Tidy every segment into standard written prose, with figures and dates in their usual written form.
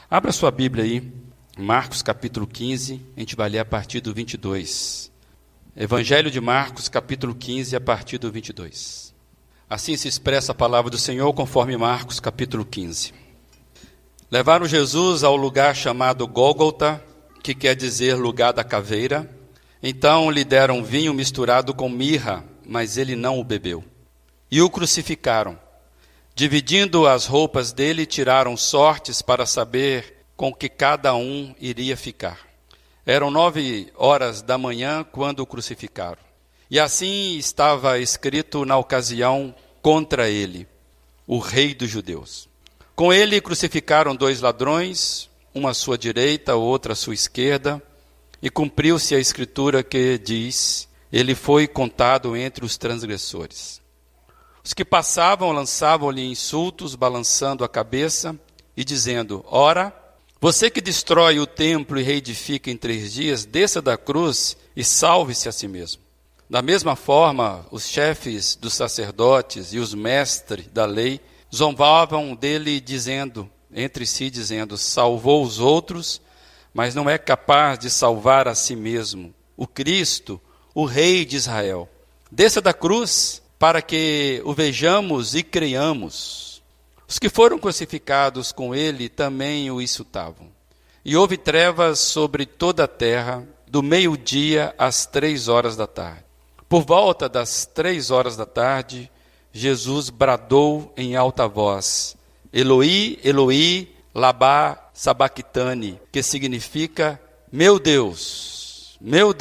Abra sua Bíblia aí, Marcos capítulo 15, a gente vai ler a partir do 22. Evangelho de Marcos capítulo 15, a partir do 22. Assim se expressa a palavra do Senhor conforme Marcos capítulo 15. Levaram Jesus ao lugar chamado Gólgota, que quer dizer lugar da caveira. Então lhe deram vinho misturado com mirra, mas ele não o bebeu. E o crucificaram. Dividindo as roupas dele, tiraram sortes para saber com que cada um iria ficar. Eram 9h da manhã quando o crucificaram. E assim estava escrito na ocasião contra ele, o rei dos judeus. Com ele crucificaram 2 ladrões, uma à sua direita, outra à sua esquerda, e cumpriu-se a escritura que diz, ele foi contado entre os transgressores. Os que passavam lançavam-lhe insultos, balançando a cabeça e dizendo, ora, você que destrói o templo e reedifica em 3 dias, desça da cruz e salve-se a si mesmo. Da mesma forma, os chefes dos sacerdotes e os mestres da lei zombavam dele entre si dizendo, salvou os outros, mas não é capaz de salvar a si mesmo. O Cristo, o Rei de Israel, desça da cruz para que o vejamos e creiamos. Os que foram crucificados com ele também o insultavam. E houve trevas sobre toda a terra, do meio-dia às 3h da tarde. Por volta das 3h da tarde, Jesus bradou em alta voz, Eloi, Eloi, lama sabactani, que significa, meu Deus,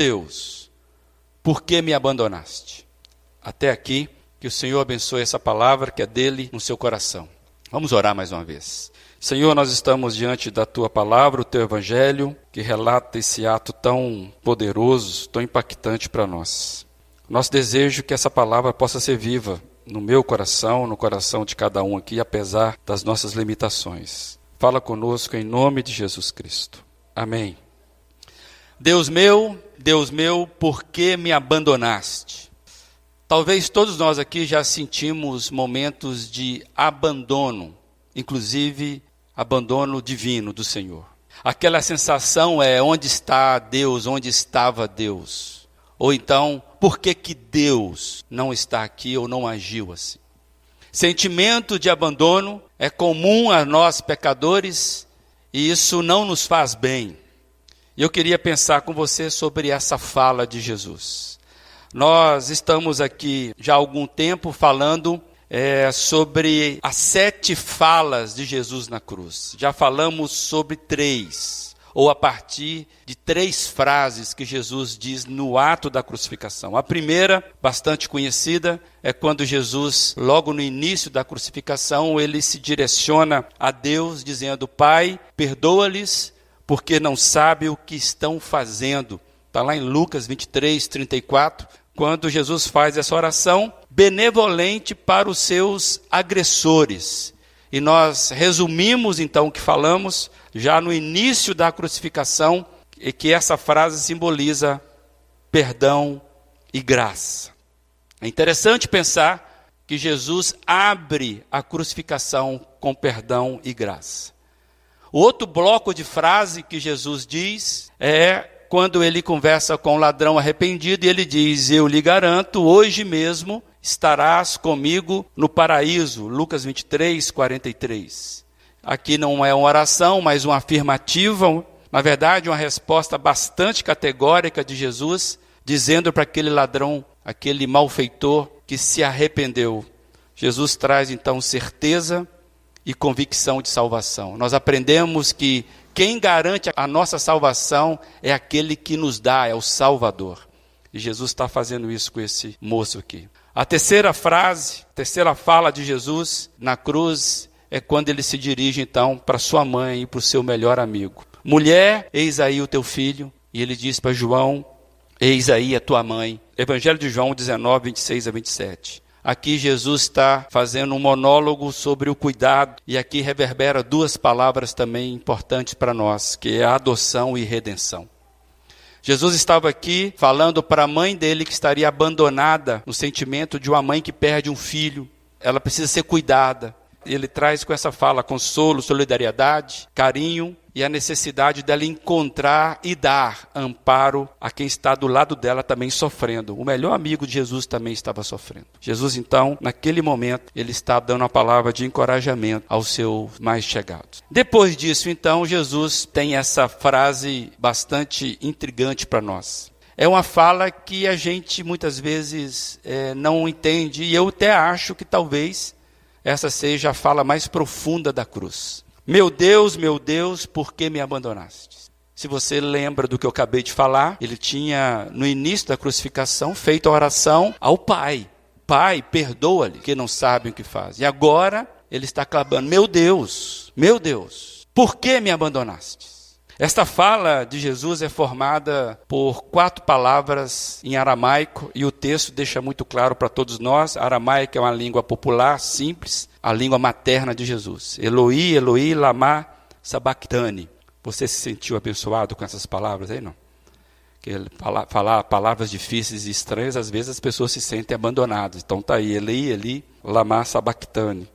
por que me abandonaste? Até aqui, que o Senhor abençoe essa palavra que é dele no seu coração. Vamos orar mais uma vez. Senhor, nós estamos diante da tua palavra, o teu evangelho, que relata esse ato tão poderoso, tão impactante para nós. Nosso desejo é que essa palavra possa ser viva no meu coração, no coração de cada um aqui, apesar das nossas limitações. Fala conosco em nome de Jesus Cristo. Amém. Deus meu, por que me abandonaste? Talvez todos nós aqui já sentimos momentos de abandono, inclusive abandono divino do Senhor. Aquela sensação é onde está Deus, onde estava Deus? Ou então, por que Deus não está aqui ou não agiu assim? Sentimento de abandono é comum a nós pecadores e isso não nos faz bem. E eu queria pensar com você sobre essa fala de Jesus. Nós estamos aqui já há algum tempo falando sobre as 7 falas de Jesus na cruz. Já falamos sobre 3, ou a partir de 3 frases que Jesus diz no ato da crucificação. A primeira, bastante conhecida, é quando Jesus, logo no início da crucificação, ele se direciona a Deus dizendo, Pai, perdoa-lhes porque não sabem o que estão fazendo. Está lá em Lucas 23, 34, quando Jesus faz essa oração benevolente para os seus agressores. E nós resumimos então o que falamos já no início da crucificação, e que essa frase simboliza perdão e graça. É interessante pensar que Jesus abre a crucificação com perdão e graça. O outro bloco de frase que Jesus diz é quando ele conversa com o ladrão arrependido e ele diz, eu lhe garanto, hoje mesmo estarás comigo no paraíso. Lucas 23, 43. Aqui não é uma oração, mas uma afirmativa, na verdade uma resposta bastante categórica de Jesus, dizendo para aquele ladrão, aquele malfeitor que se arrependeu. Jesus traz então certeza e convicção de salvação. Nós aprendemos que quem garante a nossa salvação é aquele que nos dá, é o Salvador. E Jesus está fazendo isso com esse moço aqui. A terceira frase, a terceira fala de Jesus na cruz é quando ele se dirige então para sua mãe e para o seu melhor amigo. Mulher, eis aí o teu filho. E ele diz para João, eis aí a tua mãe. Evangelho de João 19, 26 a 27. Aqui Jesus está fazendo um monólogo sobre o cuidado, e aqui reverbera 2 palavras também importantes para nós, que é a adoção e redenção. Jesus estava aqui falando para a mãe dele que estaria abandonada no sentimento de uma mãe que perde um filho. Ela precisa ser cuidada. ele traz com essa fala consolo, solidariedade, carinho e a necessidade dela encontrar e dar amparo a quem está do lado dela também sofrendo. O melhor amigo de Jesus também estava sofrendo. Jesus, então, naquele momento, ele está dando uma palavra de encorajamento aos seus mais chegados. Depois disso, então, Jesus tem essa frase bastante intrigante para nós. É uma fala que a gente muitas vezes não entende, e eu até acho que talvez essa seja a fala mais profunda da cruz. Meu Deus, por que me abandonaste? Se você lembra do que eu acabei de falar, ele tinha, no início da crucificação, feito a oração ao Pai. Pai, perdoa-lhe, que não sabem o que fazem. E agora, ele está clamando, meu Deus, por que me abandonaste? Esta fala de Jesus é formada por 4 palavras em aramaico, e o texto deixa muito claro para todos nós. Aramaico é uma língua popular, simples, a língua materna de Jesus. Eloi, Eloi, lama sabachthani. Você se sentiu abençoado com essas palavras aí, não? Porque falar palavras difíceis e estranhas, às vezes as pessoas se sentem abandonadas. Então está aí, Eli, Eli, lama sabachthani.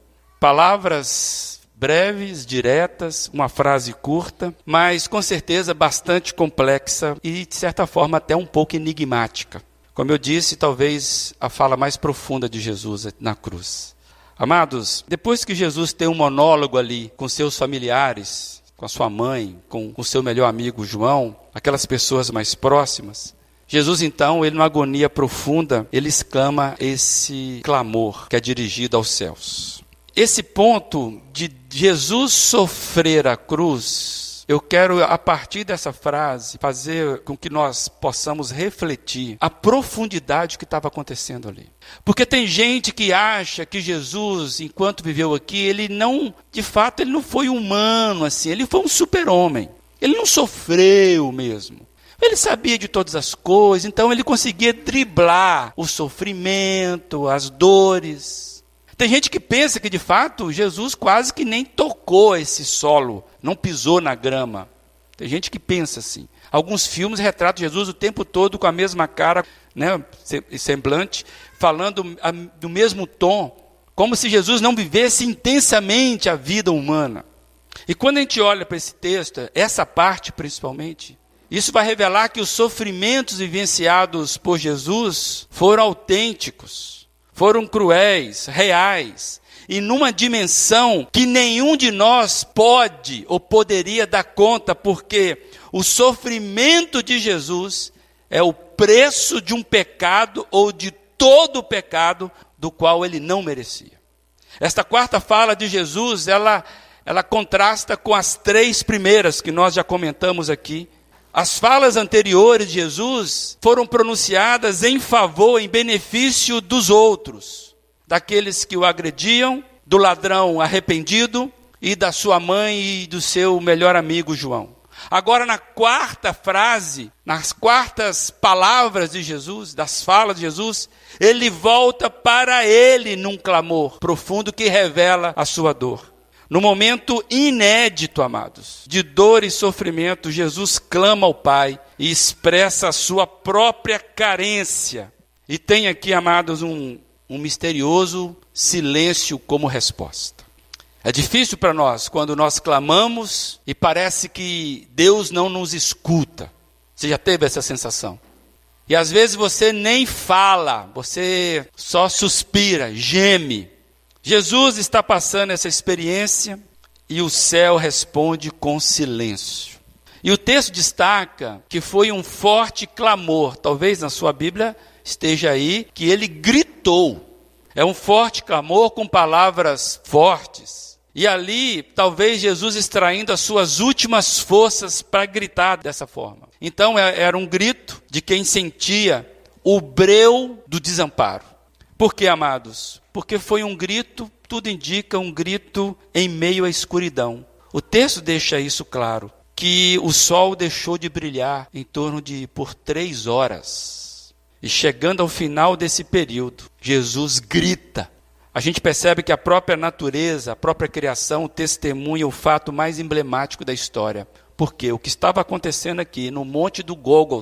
Palavras breves, diretas, uma frase curta, mas com certeza bastante complexa e, de certa forma, até um pouco enigmática. Como eu disse, talvez a fala mais profunda de Jesus na cruz. Amados, depois que Jesus tem um monólogo ali com seus familiares, com a sua mãe, com o seu melhor amigo João, aquelas pessoas mais próximas, Jesus, então, ele numa agonia profunda, ele exclama esse clamor que é dirigido aos céus. Esse ponto de Jesus sofrer a cruz, eu quero, a partir dessa frase, fazer com que nós possamos refletir a profundidade que estava acontecendo ali. Porque tem gente que acha que Jesus, enquanto viveu aqui, ele não, de fato, ele não foi humano assim, ele foi um super-homem. Ele não sofreu mesmo. Ele sabia de todas as coisas, então ele conseguia driblar o sofrimento, as dores. Tem gente que pensa que, de fato, Jesus quase que nem tocou esse solo, não pisou na grama. Tem gente que pensa assim. Alguns filmes retratam Jesus o tempo todo com a mesma cara, né, semblante, falando do mesmo tom, como se Jesus não vivesse intensamente a vida humana. E quando a gente olha para esse texto, essa parte principalmente, isso vai revelar que os sofrimentos vivenciados por Jesus foram autênticos. Foram cruéis, reais, e numa dimensão que nenhum de nós pode ou poderia dar conta, porque o sofrimento de Jesus é o preço de um pecado ou de todo o pecado do qual ele não merecia. Esta quarta fala de Jesus, ela contrasta com as 3 primeiras que nós já comentamos aqui. As falas anteriores de Jesus foram pronunciadas em favor, em benefício dos outros, daqueles que o agrediam, do ladrão arrependido e da sua mãe e do seu melhor amigo João. Agora, na quarta frase, nas quartas palavras de Jesus, das falas de Jesus, ele volta para ele num clamor profundo que revela a sua dor. No momento inédito, amados, de dor e sofrimento, Jesus clama ao Pai e expressa a sua própria carência. E tem aqui, amados, um misterioso silêncio como resposta. É difícil para nós quando nós clamamos e parece que Deus não nos escuta. Você já teve essa sensação? E às vezes você nem fala, você só suspira, geme. Jesus está passando essa experiência e o céu responde com silêncio. E o texto destaca que foi um forte clamor, talvez na sua Bíblia esteja aí, que ele gritou. É um forte clamor com palavras fortes. E ali, talvez Jesus extraindo as suas últimas forças para gritar dessa forma. Então era um grito de quem sentia o breu do desamparo. Por quê, amados? Porque foi um grito, tudo indica um grito em meio à escuridão. O texto deixa isso claro, que o sol deixou de brilhar em torno de por 3 horas. E chegando ao final desse período, Jesus grita. A gente percebe que a própria natureza, a própria criação testemunha o fato mais emblemático da história. Porque o que estava acontecendo aqui no Monte do Gólgota,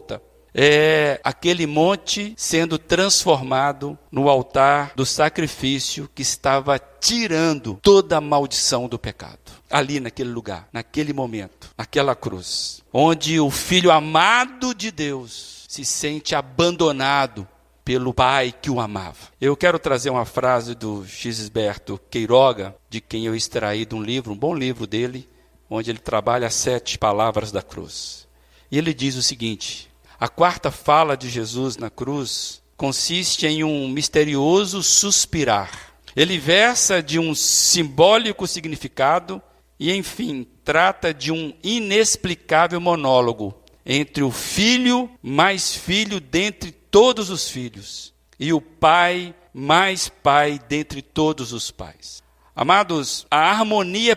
é aquele monte sendo transformado no altar do sacrifício que estava tirando toda a maldição do pecado. Ali naquele lugar, naquele momento, naquela cruz, onde o Filho amado de Deus se sente abandonado pelo Pai que o amava. Eu quero trazer uma frase do Gisberto Queiroga, de quem eu extraí de um livro, um bom livro dele, onde ele trabalha as 7 palavras da cruz. E ele diz o seguinte: a quarta fala de Jesus na cruz consiste em um misterioso suspirar. Ele versa de um simbólico significado e, enfim, trata de um inexplicável monólogo entre o filho mais filho dentre todos os filhos e o pai mais pai dentre todos os pais. Amados, a harmonia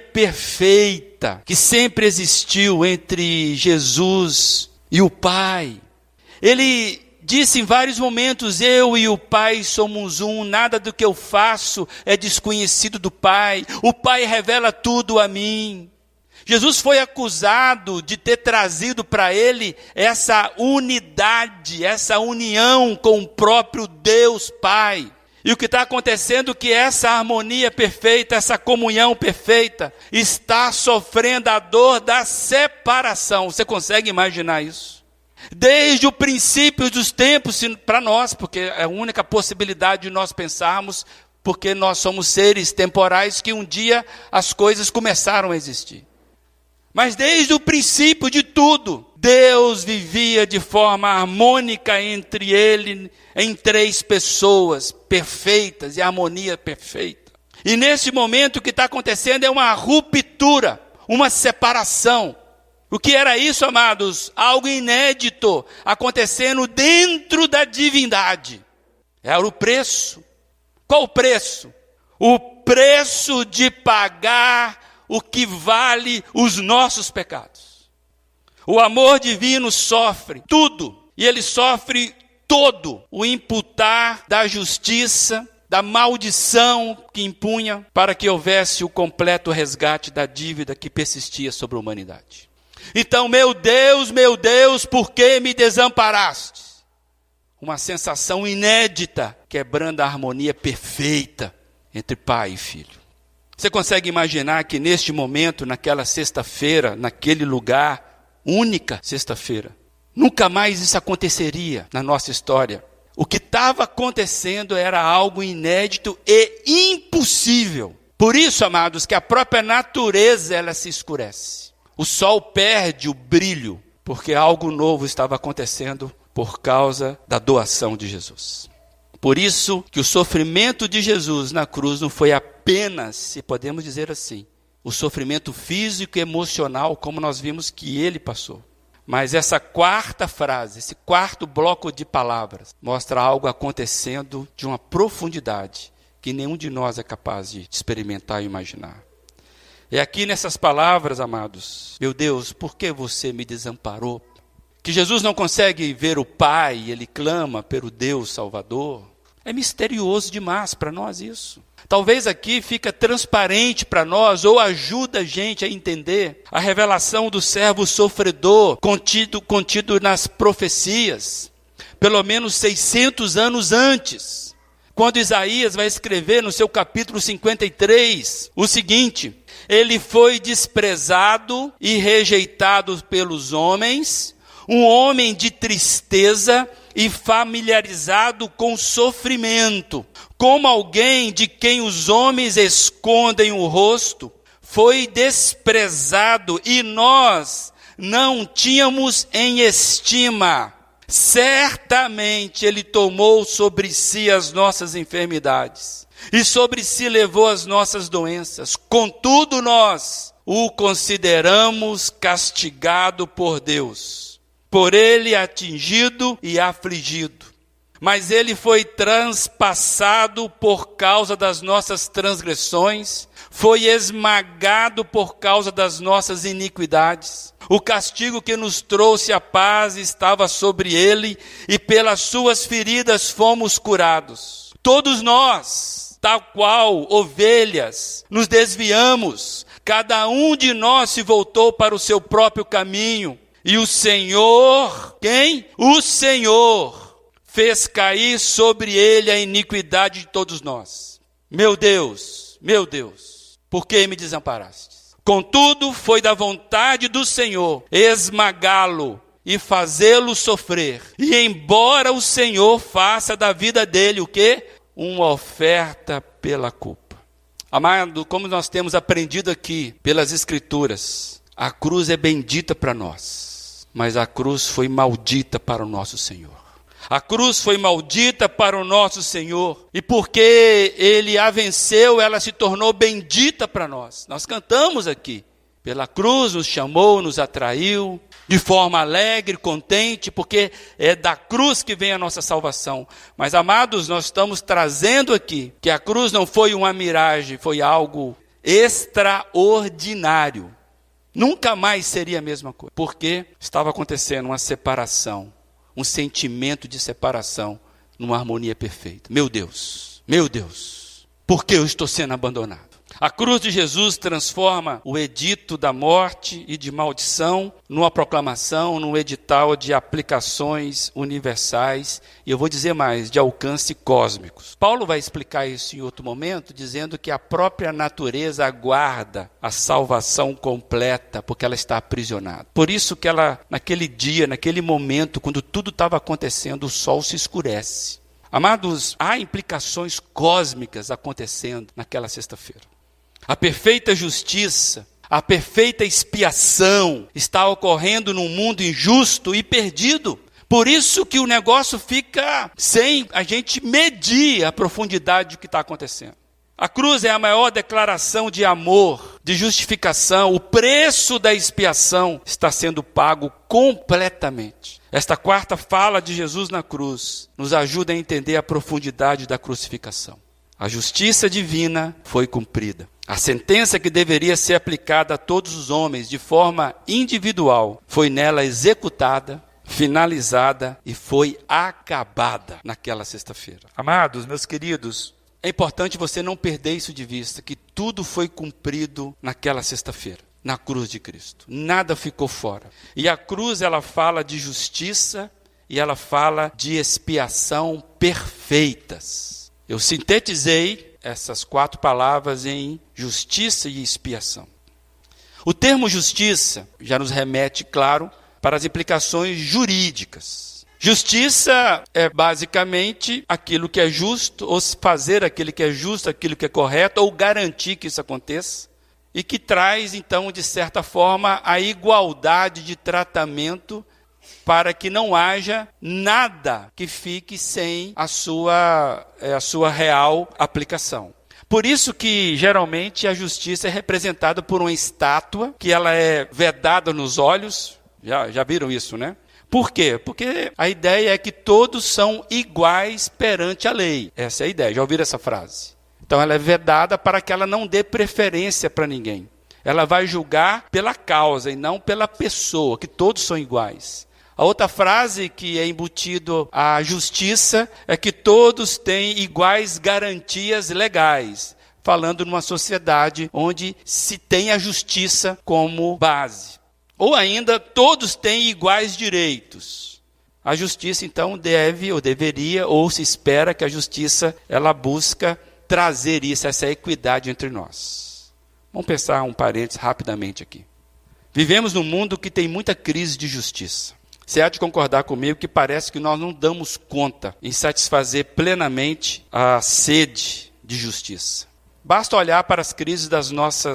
perfeita que sempre existiu entre Jesus e o Pai. Ele disse em vários momentos: eu e o Pai somos um, nada do que eu faço é desconhecido do Pai, o Pai revela tudo a mim. Jesus foi acusado de ter trazido para ele essa unidade, essa união com o próprio Deus Pai. E o que está acontecendo é que essa harmonia perfeita, essa comunhão perfeita, está sofrendo a dor da separação. Você consegue imaginar isso? Desde o princípio dos tempos para nós, porque é a única possibilidade de nós pensarmos, porque nós somos seres temporais que um dia as coisas começaram a existir. Mas desde o princípio de tudo, Deus vivia de forma harmônica entre ele, em 3 pessoas perfeitas e harmonia perfeita. E nesse momento o que está acontecendo é uma ruptura, uma separação. O que era isso, amados? Algo inédito acontecendo dentro da divindade. Era o preço. Qual o preço? O preço de pagar o que vale os nossos pecados. O amor divino sofre tudo, e ele sofre todo o imputar da justiça, da maldição que impunha, para que houvesse o completo resgate da dívida que persistia sobre a humanidade. Então, meu Deus, por que me desamparaste? Uma sensação inédita, quebrando a harmonia perfeita entre pai e filho. Você consegue imaginar que neste momento, naquela sexta-feira, naquele lugar, única sexta-feira, nunca mais isso aconteceria na nossa história. O que estava acontecendo era algo inédito e impossível. Por isso, amados, que a própria natureza ela se escurece. O sol perde o brilho, porque algo novo estava acontecendo por causa da doação de Jesus. Por isso que o sofrimento de Jesus na cruz não foi apenas, se podemos dizer assim, o sofrimento físico e emocional, como nós vimos que ele passou. Mas essa quarta frase, esse quarto bloco de palavras, mostra algo acontecendo de uma profundidade que nenhum de nós é capaz de experimentar e imaginar. É aqui nessas palavras, amados, meu Deus, por que você me desamparou? Que Jesus não consegue ver o Pai, ele clama pelo Deus Salvador. É misterioso demais para nós isso. Talvez aqui fica transparente para nós, ou ajuda a gente a entender a revelação do servo sofredor contido nas profecias, pelo menos 600 anos antes, quando Isaías vai escrever no seu capítulo 53, o seguinte: ele foi desprezado e rejeitado pelos homens, um homem de tristeza e familiarizado com sofrimento, como alguém de quem os homens escondem o rosto, foi desprezado e nós não tínhamos em estima. Certamente ele tomou sobre si as nossas enfermidades e sobre si levou as nossas doenças. Contudo, nós o consideramos castigado por Deus, por ele atingido e afligido. Mas ele foi transpassado por causa das nossas transgressões, foi esmagado por causa das nossas iniquidades. O castigo que nos trouxe a paz estava sobre ele, e pelas suas feridas fomos curados. Todos nós, tal qual ovelhas, nos desviamos, cada um de nós se voltou para o seu próprio caminho, E o Senhor, quem? O Senhor fez cair sobre ele a iniquidade de todos nós. Meu Deus, por que me desamparaste? Contudo, foi da vontade do Senhor esmagá-lo e fazê-lo sofrer. E embora o Senhor faça da vida dele o quê? Uma oferta pela culpa. Amado, como nós temos aprendido aqui pelas Escrituras, a cruz é bendita para nós, mas a cruz foi maldita para o nosso Senhor. A cruz foi maldita para o nosso Senhor, e porque Ele a venceu, ela se tornou bendita para nós. Nós cantamos aqui, pela cruz nos chamou, nos atraiu, de forma alegre, contente, porque é da cruz que vem a nossa salvação. Mas, amados, nós estamos trazendo aqui, que a cruz não foi uma miragem, foi algo extraordinário. Nunca mais seria a mesma coisa, porque estava acontecendo uma separação, um sentimento de separação, numa harmonia perfeita. Meu Deus, por que eu estou sendo abandonado? A cruz de Jesus transforma o edito da morte e de maldição numa proclamação, num edital de aplicações universais, e eu vou dizer mais, de alcance cósmicos. Paulo vai explicar isso em outro momento, dizendo que a própria natureza aguarda a salvação completa, porque ela está aprisionada. Por isso que ela, naquele dia, naquele momento, quando tudo estava acontecendo, o sol se escurece. Amados, há implicações cósmicas acontecendo naquela sexta-feira. A perfeita justiça, a perfeita expiação está ocorrendo num mundo injusto e perdido. Por isso que o negócio fica sem a gente medir a profundidade do que está acontecendo. A cruz é a maior declaração de amor, de justificação. O preço da expiação está sendo pago completamente. Esta quarta fala de Jesus na cruz nos ajuda a entender a profundidade da crucificação. A justiça divina foi cumprida. A sentença que deveria ser aplicada a todos os homens de forma individual foi nela executada, finalizada e foi acabada naquela sexta-feira. Amados, meus queridos, é importante você não perder isso de vista, que tudo foi cumprido naquela sexta-feira, na cruz de Cristo. Nada ficou fora. E a cruz, ela fala de justiça e ela fala de expiação perfeitas. Eu sintetizei essas 4 palavras em justiça e expiação. O termo justiça já nos remete, claro, para as implicações jurídicas. Justiça é basicamente aquilo que é justo, ou fazer aquilo que é justo, aquilo que é correto, ou garantir que isso aconteça, e que traz, então, de certa forma, a igualdade de tratamento para que não haja nada que fique sem a sua real aplicação. Por isso que, geralmente, a justiça é representada por uma estátua, que ela é vedada nos olhos. Já viram isso, né? Por quê? Porque a ideia é que todos são iguais perante a lei. Essa é a ideia. Já ouviram essa frase? Então, ela é vedada para que ela não dê preferência para ninguém. Ela vai julgar pela causa e não pela pessoa, que todos são iguais. A outra frase que é embutido à justiça é que todos têm iguais garantias legais, falando numa sociedade onde se tem a justiça como base. Ou ainda, todos têm iguais direitos. A justiça, então, deve, ou deveria, ou se espera que a justiça, ela busca trazer isso, essa equidade entre nós. Vamos pensar um parênteses rapidamente aqui. Vivemos num mundo que tem muita crise de justiça. Você há de concordar comigo que parece que nós não damos conta em satisfazer plenamente a sede de justiça. Basta olhar para as crises dos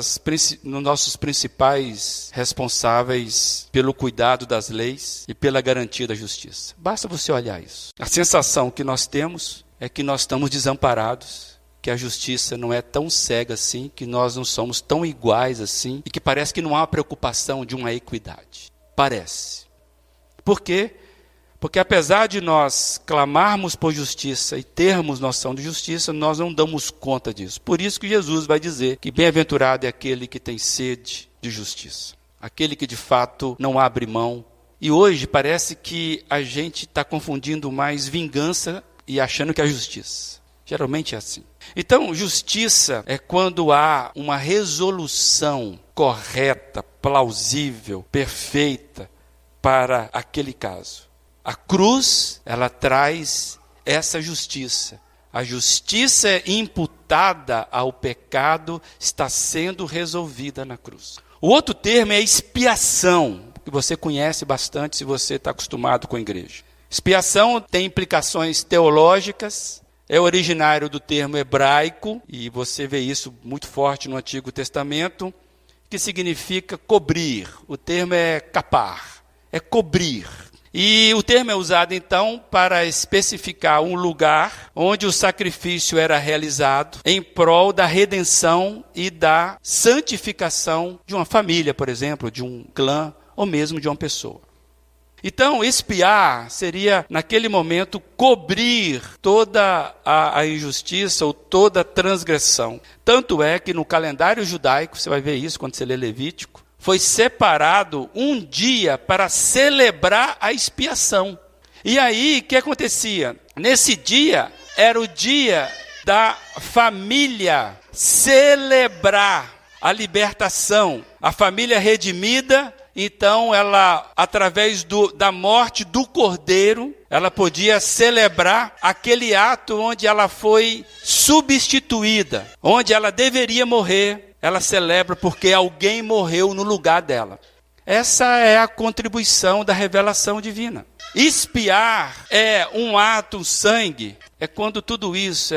nossos principais responsáveis pelo cuidado das leis e pela garantia da justiça. Basta você olhar isso. A sensação que nós temos é que nós estamos desamparados, que a justiça não é tão cega assim, que nós não somos tão iguais assim, e que parece que não há preocupação de uma equidade. Parece. Por quê? Porque apesar de nós clamarmos por justiça e termos noção de justiça, nós não damos conta disso. Por isso que Jesus vai dizer que bem-aventurado é aquele que tem sede de justiça. Aquele que de fato não abre mão. E hoje parece que a gente está confundindo mais vingança e achando que é justiça. Geralmente é assim. Então, justiça é quando há uma resolução correta, plausível, perfeita, para aquele caso. A cruz, ela traz essa justiça. A justiça imputada ao pecado está sendo resolvida na cruz. O outro termo é expiação, que você conhece bastante se você está acostumado com a igreja. Expiação tem implicações teológicas, é originário do termo hebraico, e você vê isso muito forte no Antigo Testamento, que significa cobrir. O termo é capar, é cobrir. E o termo é usado, então, para especificar um lugar onde o sacrifício era realizado em prol da redenção e da santificação de uma família, por exemplo, de um clã ou mesmo de uma pessoa. Então, expiar seria, naquele momento, cobrir toda a injustiça ou toda a transgressão. Tanto é que no calendário judaico, você vai ver isso quando você lê Levítico, foi separado um dia para celebrar a expiação. E aí, o que acontecia? Nesse dia, era o dia da família celebrar a libertação. A família redimida, então, ela, através da morte do Cordeiro, ela podia celebrar aquele ato onde ela foi substituída, onde ela deveria morrer. Ela celebra porque alguém morreu no lugar dela. Essa é a contribuição da revelação divina. Expiar é um ato, sangue, é quando tudo isso,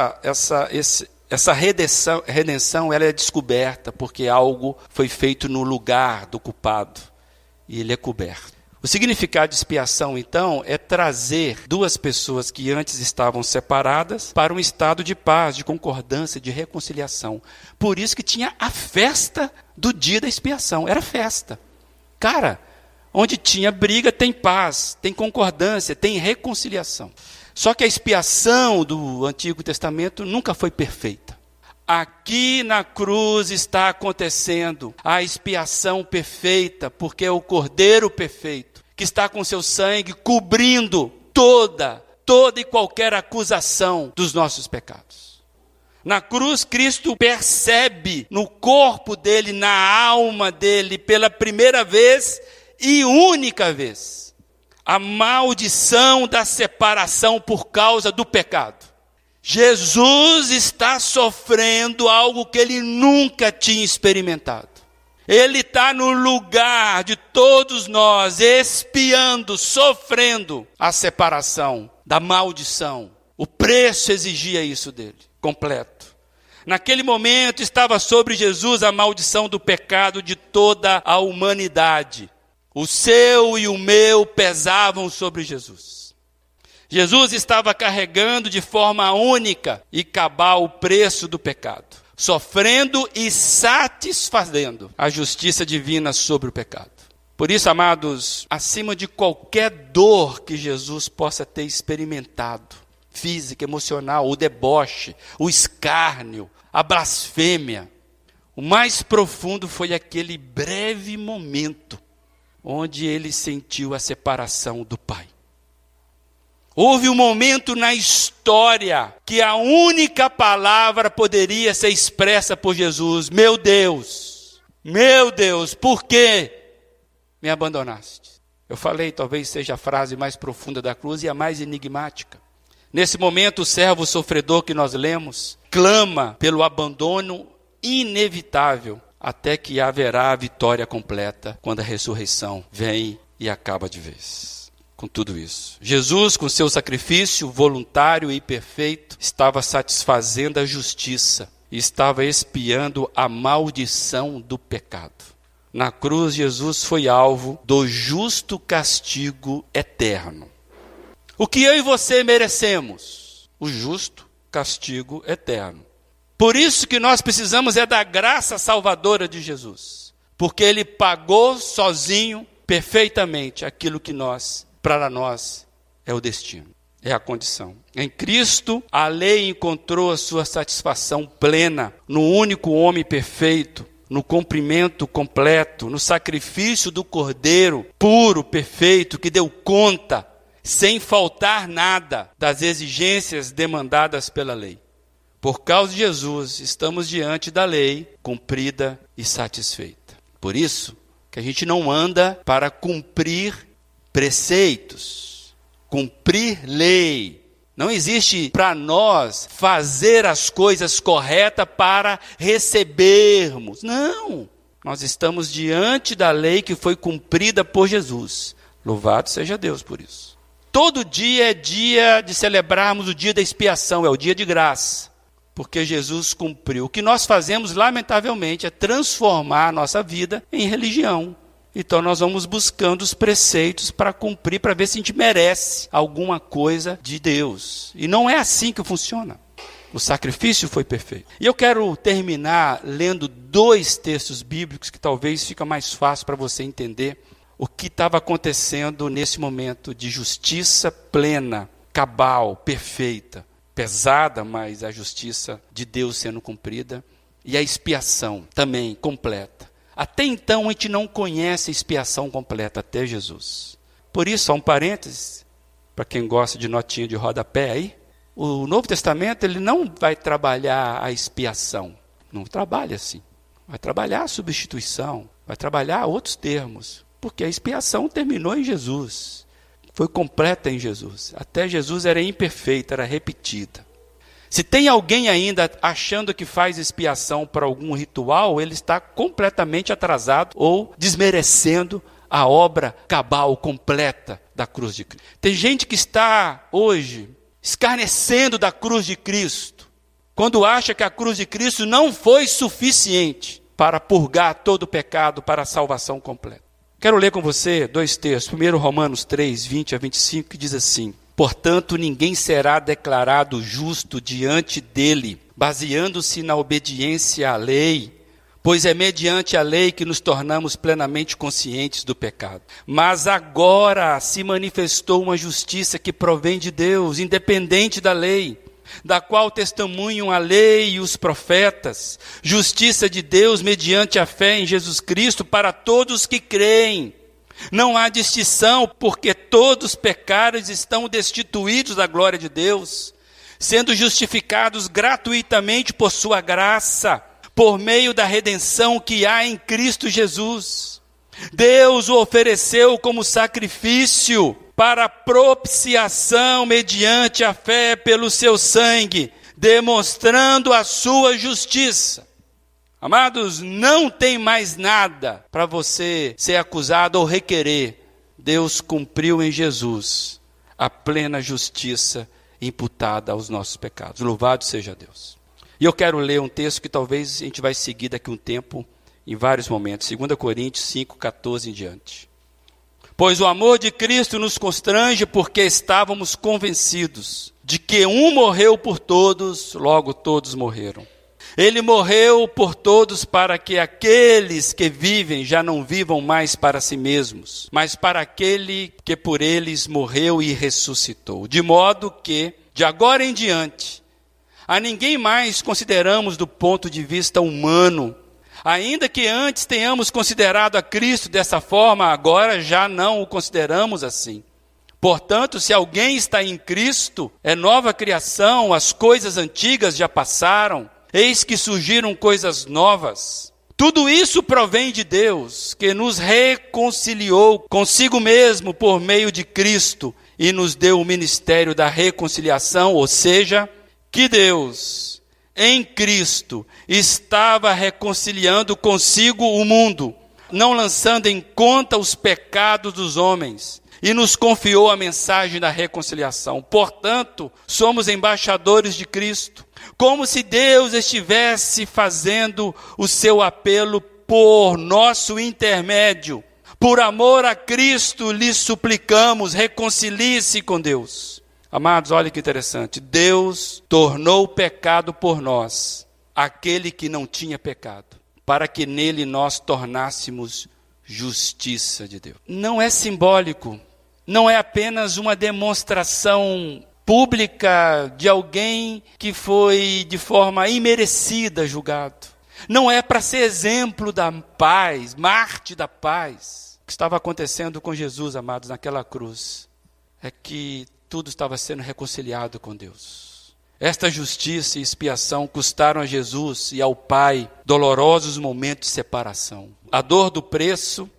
essa redenção ela é descoberta, porque algo foi feito no lugar do culpado, e ele é coberto. O significado de expiação, então, é trazer duas pessoas que antes estavam separadas para um estado de paz, de concordância, de reconciliação. Por isso que tinha a festa do dia da expiação. Era festa. Cara, onde tinha briga tem paz, tem concordância, tem reconciliação. Só que a expiação do Antigo Testamento nunca foi perfeita. Aqui na cruz está acontecendo a expiação perfeita, porque é o Cordeiro perfeito, que está com seu sangue cobrindo toda e qualquer acusação dos nossos pecados. Na cruz, Cristo percebe no corpo dele, na alma dele, pela primeira vez e única vez, a maldição da separação por causa do pecado. Jesus está sofrendo algo que ele nunca tinha experimentado. Ele está no lugar de todos nós, expiando, sofrendo a separação da maldição. O preço exigia isso dele, completo. Naquele momento estava sobre Jesus a maldição do pecado de toda a humanidade. O seu e o meu pesavam sobre Jesus. Jesus estava carregando de forma única e cabal o preço do pecado, sofrendo e satisfazendo a justiça divina sobre o pecado. Por isso, amados, acima de qualquer dor que Jesus possa ter experimentado, física, emocional, o deboche, o escárnio, a blasfêmia, o mais profundo foi aquele breve momento onde ele sentiu a separação do Pai. Houve um momento na história que a única palavra poderia ser expressa por Jesus: meu Deus, por que me abandonaste? Eu falei, talvez seja a frase mais profunda da cruz e a mais enigmática. Nesse momento, o servo sofredor que nós lemos clama pelo abandono inevitável, até que haverá a vitória completa quando a ressurreição vem e acaba de vez. Com tudo isso, Jesus, com seu sacrifício voluntário e perfeito, estava satisfazendo a justiça e estava expiando a maldição do pecado. Na cruz, Jesus foi alvo do justo castigo eterno. O que eu e você merecemos? O justo castigo eterno. Por isso que nós precisamos da graça salvadora de Jesus, porque ele pagou sozinho, perfeitamente, aquilo que para nós, é o destino, é a condição. Em Cristo, a lei encontrou a sua satisfação plena no único homem perfeito, no cumprimento completo, no sacrifício do Cordeiro puro, perfeito, que deu conta, sem faltar nada, das exigências demandadas pela lei. Por causa de Jesus, estamos diante da lei cumprida e satisfeita. Por isso, que a gente não anda para cumprir preceitos, cumprir lei. Não existe para nós fazer as coisas corretas para recebermos. Não, nós estamos diante da lei que foi cumprida por Jesus. Louvado seja Deus por isso. Todo dia é dia de celebrarmos o dia da expiação, é o dia de graça, porque Jesus cumpriu. O que nós fazemos, lamentavelmente, é transformar a nossa vida em religião. Então nós vamos buscando os preceitos para cumprir, para ver se a gente merece alguma coisa de Deus. E não é assim que funciona. O sacrifício foi perfeito. E eu quero terminar lendo 2 textos bíblicos que talvez fica mais fácil para você entender o que estava acontecendo nesse momento de justiça plena, cabal, perfeita, pesada, mas a justiça de Deus sendo cumprida, e a expiação também completa. Até então a gente não conhece a expiação completa até Jesus. Por isso, há um parênteses, para quem gosta de notinha de rodapé aí, o Novo Testamento ele não vai trabalhar a expiação, não trabalha assim. Vai trabalhar a substituição, vai trabalhar outros termos. Porque a expiação terminou em Jesus, foi completa em Jesus. Até Jesus era imperfeita, era repetida. Se tem alguém ainda achando que faz expiação para algum ritual, ele está completamente atrasado ou desmerecendo a obra cabal, completa da cruz de Cristo. Tem gente que está hoje escarnecendo da cruz de Cristo, quando acha que a cruz de Cristo não foi suficiente para purgar todo o pecado, para a salvação completa. Quero ler com você 2 textos. Primeiro, Romanos 3, 20 a 25, que diz assim: portanto, ninguém será declarado justo diante dele, baseando-se na obediência à lei, pois é mediante a lei que nos tornamos plenamente conscientes do pecado. Mas agora se manifestou uma justiça que provém de Deus, independente da lei, da qual testemunham a lei e os profetas, justiça de Deus mediante a fé em Jesus Cristo para todos que creem. Não há distinção, porque todos pecaram e estão destituídos da glória de Deus, sendo justificados gratuitamente por sua graça, por meio da redenção que há em Cristo Jesus. Deus o ofereceu como sacrifício para propiciação mediante a fé pelo seu sangue, demonstrando a sua justiça. Amados, não tem mais nada para você ser acusado ou requerer. Deus cumpriu em Jesus a plena justiça imputada aos nossos pecados. Louvado seja Deus. E eu quero ler um texto que talvez a gente vai seguir daqui a um tempo, em vários momentos. 2 Coríntios 5, 14 em diante. Pois o amor de Cristo nos constrange, porque estávamos convencidos de que um morreu por todos, logo todos morreram. Ele morreu por todos para que aqueles que vivem já não vivam mais para si mesmos, mas para aquele que por eles morreu e ressuscitou. De modo que, de agora em diante, a ninguém mais consideramos do ponto de vista humano. Ainda que antes tenhamos considerado a Cristo dessa forma, agora já não o consideramos assim. Portanto, se alguém está em Cristo, é nova criação, as coisas antigas já passaram, eis que surgiram coisas novas. Tudo isso provém de Deus, que nos reconciliou consigo mesmo por meio de Cristo e nos deu o ministério da reconciliação, ou seja, que Deus, em Cristo, estava reconciliando consigo o mundo, não lançando em conta os pecados dos homens, e nos confiou a mensagem da reconciliação. Portanto, somos embaixadores de Cristo, como se Deus estivesse fazendo o seu apelo por nosso intermédio. Por amor a Cristo, lhe suplicamos, reconcilie-se com Deus. Amados, olha que interessante. Deus tornou o pecado por nós, aquele que não tinha pecado, para que nele nós tornássemos justiça de Deus. Não é simbólico, não é apenas uma demonstração pública de alguém que foi de forma imerecida julgado. Não é para ser exemplo da paz, mártir da paz. O que estava acontecendo com Jesus, amados, naquela cruz, é que tudo estava sendo reconciliado com Deus. Esta justiça e expiação custaram a Jesus e ao Pai dolorosos momentos de separação. A dor do preço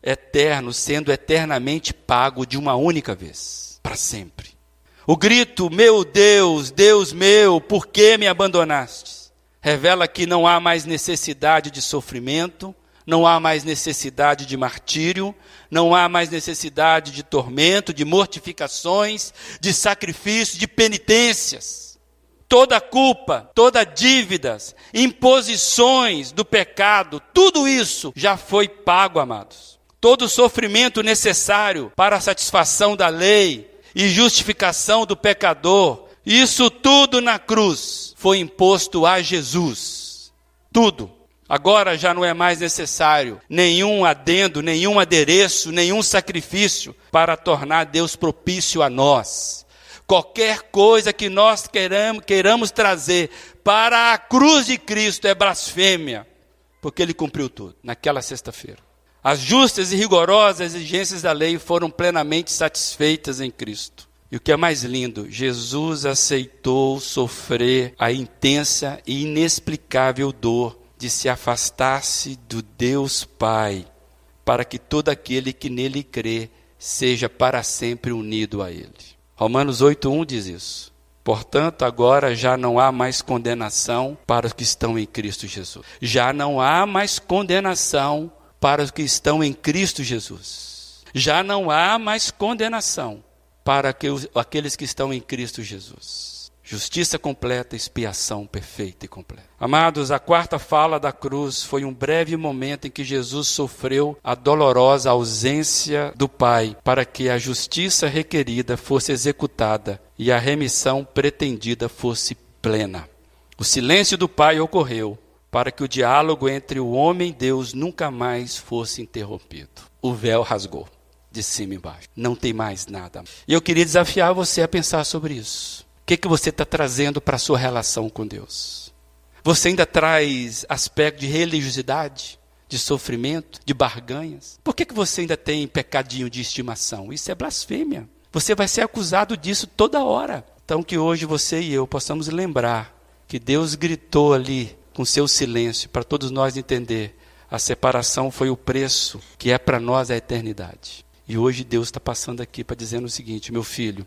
eterno, sendo eternamente pago de uma única vez, para sempre. O grito, meu Deus, Deus meu, por que me abandonaste? Revela que não há mais necessidade de sofrimento, não há mais necessidade de martírio, não há mais necessidade de tormento, de mortificações, de sacrifício, de penitências. Toda culpa, toda dívidas, imposições do pecado, tudo isso já foi pago, amados. Todo o sofrimento necessário para a satisfação da lei e justificação do pecador, isso tudo na cruz foi imposto a Jesus. Tudo. Agora já não é mais necessário nenhum adendo, nenhum adereço, nenhum sacrifício para tornar Deus propício a nós. Qualquer coisa que nós queiramos trazer para a cruz de Cristo é blasfêmia, porque Ele cumpriu tudo naquela sexta-feira. As justas e rigorosas exigências da lei foram plenamente satisfeitas em Cristo. E o que é mais lindo, Jesus aceitou sofrer a intensa e inexplicável dor de se afastar-se do Deus Pai, para que todo aquele que nele crê seja para sempre unido a Ele. Romanos 8:1 diz isso. Portanto, agora já não há mais condenação para os que estão em Cristo Jesus. Já não há mais condenação para os que estão em Cristo Jesus. Já não há mais condenação para aqueles que estão em Cristo Jesus. Justiça completa, expiação perfeita e completa. Amados, a quarta fala da cruz foi um breve momento em que Jesus sofreu a dolorosa ausência do Pai, para que a justiça requerida fosse executada e a remissão pretendida fosse plena. O silêncio do Pai ocorreu para que o diálogo entre o homem e Deus nunca mais fosse interrompido. O véu rasgou de cima e embaixo. Não tem mais nada. E eu queria desafiar você a pensar sobre isso. O que você está trazendo para a sua relação com Deus? Você ainda traz aspecto de religiosidade, de sofrimento, de barganhas? Por que você ainda tem pecadinho de estimação? Isso é blasfêmia. Você vai ser acusado disso toda hora. Então que hoje você e eu possamos lembrar que Deus gritou ali com seu silêncio para todos nós entender. A separação foi o preço que é para nós a eternidade. E hoje Deus está passando aqui para dizer o seguinte: meu filho,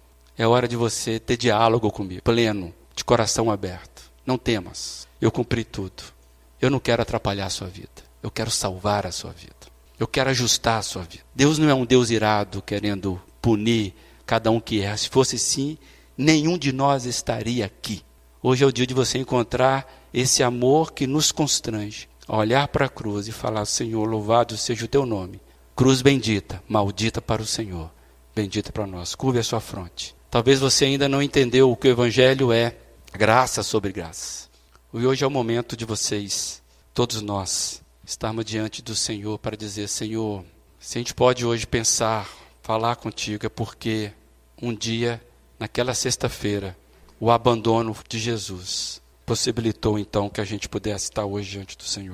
é hora de você ter diálogo comigo, pleno, de coração aberto. Não temas, eu cumpri tudo. Eu não quero atrapalhar a sua vida. Eu quero salvar a sua vida. Eu quero ajustar a sua vida. Deus não é um Deus irado, querendo punir cada um que erra. Se fosse assim, nenhum de nós estaria aqui. Hoje é o dia de você encontrar esse amor que nos constrange a olhar para a cruz e falar: Senhor, louvado seja o teu nome. Cruz bendita, maldita para o Senhor, bendita para nós. Curve a sua fronte. Talvez você ainda não entendeu o que o Evangelho é, graça sobre graça. E hoje é o momento de vocês, todos nós, estarmos diante do Senhor para dizer: Senhor, se a gente pode hoje pensar, falar contigo, é porque um dia, naquela sexta-feira, o abandono de Jesus possibilitou então que a gente pudesse estar hoje diante do Senhor.